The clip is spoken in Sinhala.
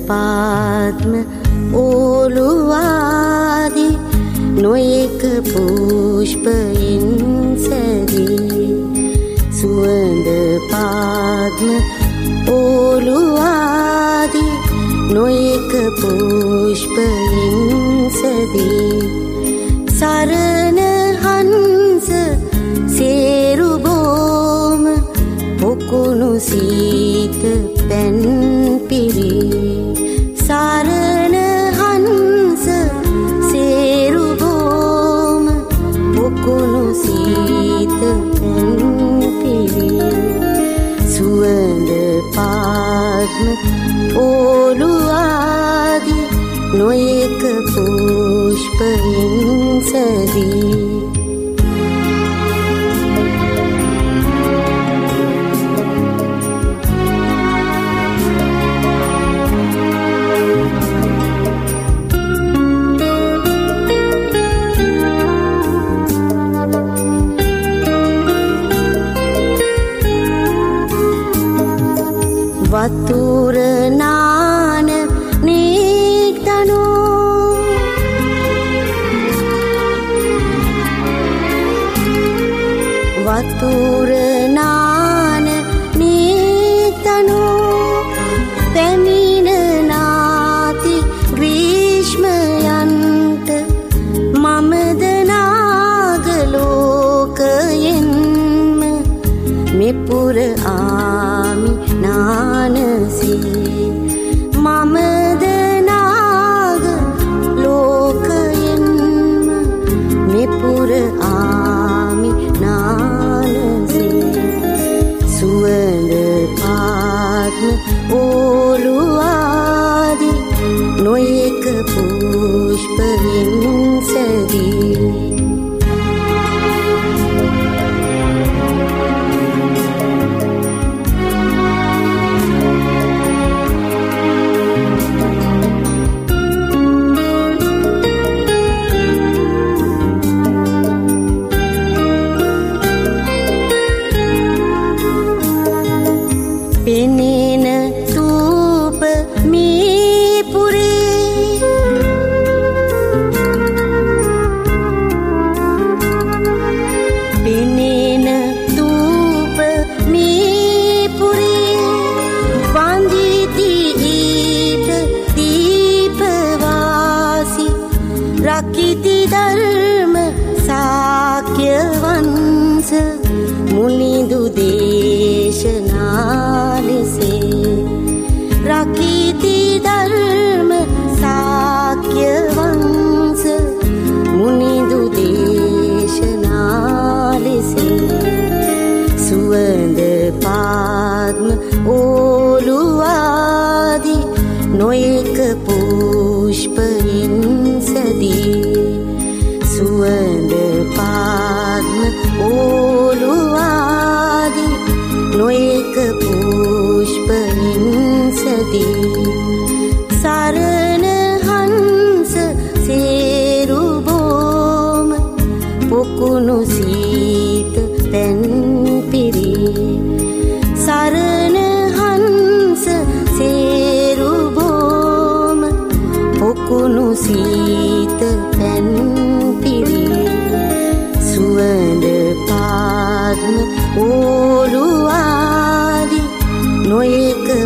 පාත්ම ඕලුවාදී නොයෙක පුෂ්පයින් සැදී සුවඳ පාත්ම ඕලුවාදී නොයෙක පුෂ්පයින් සැදී සරණ හංස සේරු බෝම පොකුණු සීත පැන් පිරි සරණ හංස සේරු බෝම පොකුණු සීත පැන් පිරි සුවඳ පාත්ම ඕලුවාදී නොයෙක පුෂ්පයින් සැදී වතුර නාන නීතනෝ වතුර නාන නීතනෝ පැමිණ නාති ග්‍රීෂ්මයන්ට මමද නාගලෝකයෙන්ම මෙපුර ආමි නානසී මමද නාග ලෝකයෙන්ම මෙපුර ආමි නානසී සුවඳ පාත්ම ඕලුවාදී නොයෙක පුෂ්පයින් සැදී පෙනෙන තූප මීපුරේ පෙනෙන තූප මීපුරේ වන්දිති ඊට දීපවාසි රකිති ධර්ම සාක්‍ය වංශ මුනිදු දේශනා රකිති ධර්ම සාක්‍ය වංශ මුනිදු දේශනා ලෙසේ සුවඳ පාත්ම ඕලුවාදී නොයෙක පුෂ්පයින් සැදී සුවඳ පාත්ම ඕලුවාදී නොයෙක පුෂ්පයින් සැදී සරණ හංස සේරු බෝම පොකුණු සීත පැන් පිරි සරණ හංස සේරු බෝම පොකුණු සීත පැන් පිරි සුවඳ පාත්ම ඕලුවාදී නොයෙක